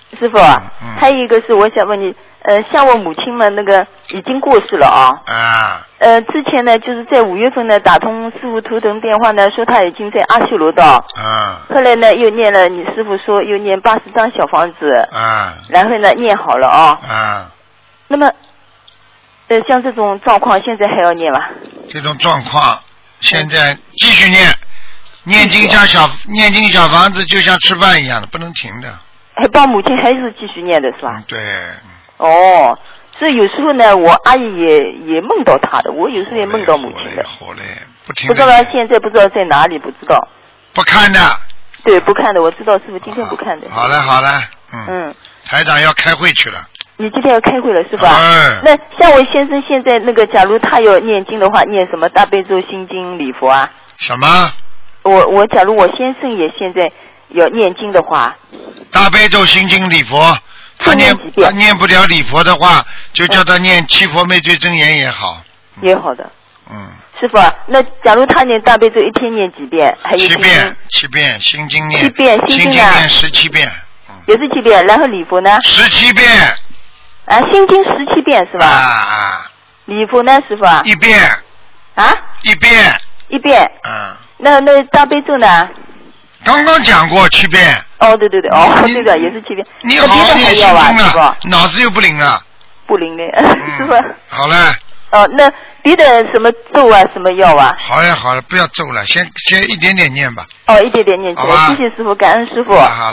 师傅，还有一个是我想问你，像我母亲们那个已经过世了啊。之前呢，就是在5月份呢，打通师傅头疼电话呢，说他已经在阿修罗道。后来呢，又念了你师傅说又念80张小房子。然后呢，念好了啊。那么，像这种状况，现在还要念吗？ 这种状况，现在继续念，念经小房子就像吃饭一样的，不能停的。 还帮母亲还是继续念的是吧？ 对。 所以有时候呢，我阿姨也梦到她的，我有时候也梦到母亲的。 好嘞，不停。 不知道现在不知道在哪里，不知道。 不看的。 对，不看的，我知道师傅今天不看的。 好了，台长要开会去了。 你今天要开会了是吧？那像我先生现在那个，假如他要念经的话，念什么大悲咒、心经、礼佛啊？ 什么？ 我假如我先生也现在要念经的话， 大悲咒、心经、礼佛，他念不了礼佛的话，就叫他念七佛灭罪真言也好。 也好的。师傅，那假如他念大悲咒一天念几遍？还有七遍，心经念 7遍，心经念17遍。 也是7遍，然后礼佛呢 ？17遍。 心经17遍是吧？礼佛呢，师傅 ？1遍。1遍。 1遍。那大悲咒呢？ 刚刚讲过7遍。 对，对的，也是7遍。 你好好念心经了，脑子又不灵了。 不灵的，师傅。 好了。 那别的什么咒啊，什么药啊？ 好了，不要咒了，先一点点念吧。 一点点念起来。谢谢师傅，感恩师傅。好。